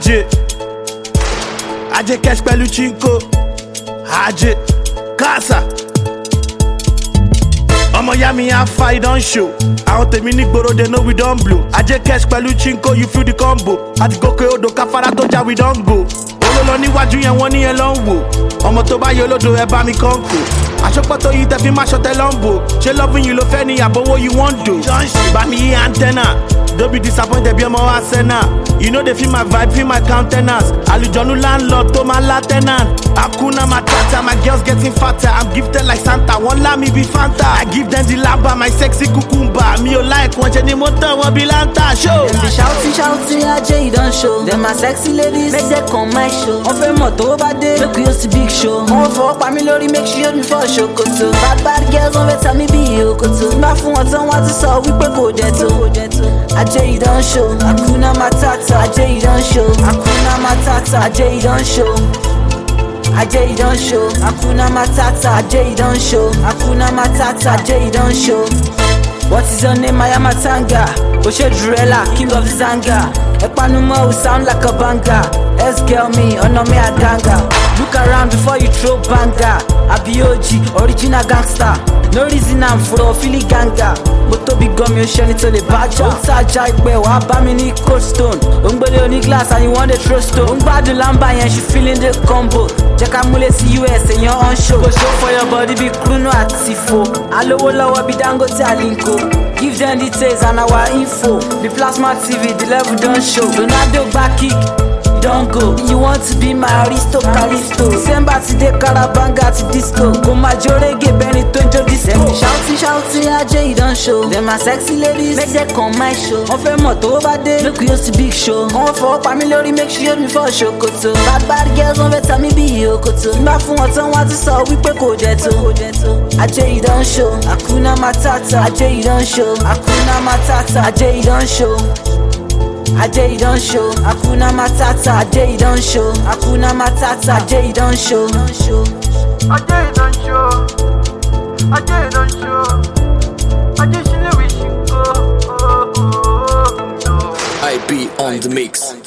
Ajé cash pẹ̀lú chinko. Ajé Casa. Ọmọ ya mi afa e don show. Àwọn tèmi ní gbòòrò they know we don blow. Ajé cash pẹ̀lú chinko you feel the combo. Àti gòkè odò káfárá tó já we don go. Olólọ níwájú yẹn wọ́n ní ẹ lọ ń wò. Ọmọ tó bá yẹ olódò ẹ bá mi kọ́ńkò. Aṣọ́pọ̀ tó yí tẹ fi máa ṣọtẹ lọ́nbò. Ṣé loving you ló fẹ́ ní àbówó you wan do? Bá mi yí antenna. Don't be disappointed bí ọmọ wa sẹ́nà. You know they feel my vibe, feel my countenance. Àlùjọ̀nù landlord tó máa lá tenant. Hakuna Matata, my girls getting fatter. I'm gifted like Santa, wọ́n lá mi bí Fanta. I give them the lamba, my sexy cucumber. Mi ò like wọn ṣe ni mo tán wọn bí Lanta show. Dem be shouting, Ajay you don show. Dem are sexy ladies, make dem come my show. Wọ́n fẹ́ mọ̀ tó bá dé, make we host a big show. Wọ́n fọwọ́ pa mí lórí, make sure me for ṣòkòtò. Bad girls wọ́n fẹ́ ta mí bí ìyókòtò. Má fún wọn tán wọ́n ti sọ wípé kò dẹ̀ tó. Ajay you don show, Hakuna Matata. Ajay you don show, Hakuna Matata. Ajay you don show. Ajay you don show, Hakuna Matata. Ajay you don show, Hakuna Matata. Ajay you don show. What is your name? I am Matanga. Oshe Drella, king of Zanga. Epanuma will sound like a banger. S-girl me, Onome Adanga. Look around before you throw banger. Abioji, original gangster. No reason I'm for a Philly ganga. Moto big gum, you shine it to the badger. Outside Jaikwe, wa bami ni cold stone. Ungbele oni glass and you want the throw stone. Ungbadu lamba and she feeling the combo. Jeka mule CUS and you're on show. Go show for your body, be Bruno at Tifo. Alowo lawa be Dangote Alinko. Give them details and our info. The plasma TV, the level don't show. Ronaldo back kick. Don't go. You want to be my Aristo Calisto. December today, Carabanga to disco. Go majore get Benny Tonjo disco. Them shouting, Ajay you don't show. Them are sexy ladies, make them come my show. On fait moto over there, look you to big show. On for family, make sure me for ṣòkòtò. Bad girls on vex me be yokoto. Má fún wọn tán wọ́n ti sọ wípé kò jẹ́ tó. Ajay you don't show, Hakuna Matata. Ajay you don't show, Hakuna Matata. Ajay you don't show. Ajay you don show, Hakuna Matata. Ajay you don show, Hakuna Matata. Ajay you don show. Ajay you don show, Ajay you don show. Ajay she know we should go. IP on the mix.